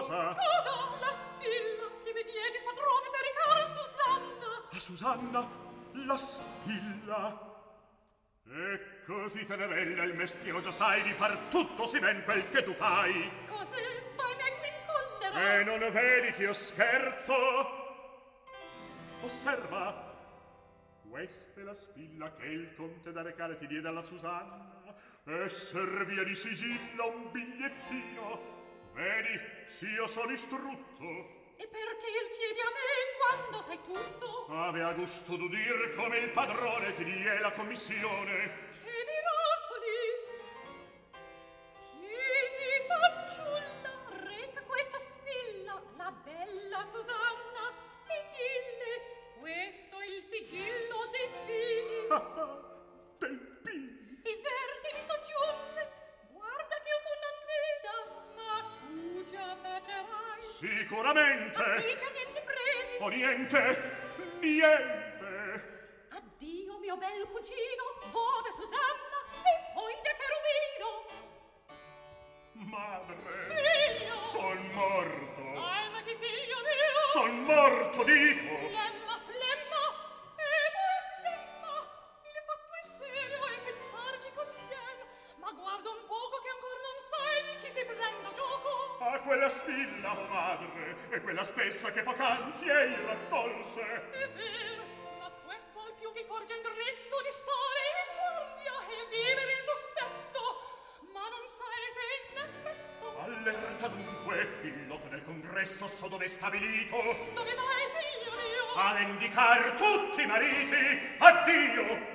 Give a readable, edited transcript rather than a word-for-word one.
Cosa? Cosa? La spilla che mi diede padrone per ricare Susanna. A Susanna, la spilla. E così te ne bella il mestiero, già sai di far tutto sì ben quel che tu fai. Così, poi me qui collera. E non vedi che io scherzo? Osserva, questa è la spilla che il conte da recare ti diede alla Susanna, e servia di sigillo un bigliettino. Vedi, sì, io sono istrutto. E perché il chiedi a me quando sai tutto? Avea gusto d'udir come il padrone ti die la commissione. Che miracoli! Tieni, fanciulla, reca questa spilla, la bella Susanna, e dille, questo è il sigillo dei fili. Dei pini? I verdi mi soggiunse, guarda che alcun non veda, ma tu già facerai. Sicuramente. Ma qui già niente premi. O niente, niente. Addio, mio bel cugino, vode Susanna, e poi de Cherubino. Madre. Figlio. Son morto. Almati, figlio mio. Son morto, dico. Flemma, flemma, e poi flemma. Il fatto è serio e pensarci conviene, ma guarda un poco che ancor non sai di chi si prenda gioco. A quella spilla, oh madre, è quella stessa che poc'anzi ei raccolse. È vero, ma questo al più ti porge in dritto di stare in guardia e vivere in sospetto, ma non sai se in effetto. Allerta dunque, il loco del congresso so dove è stabilito. Dove vai, figlio mio? A vendicar tutti i mariti. Addio!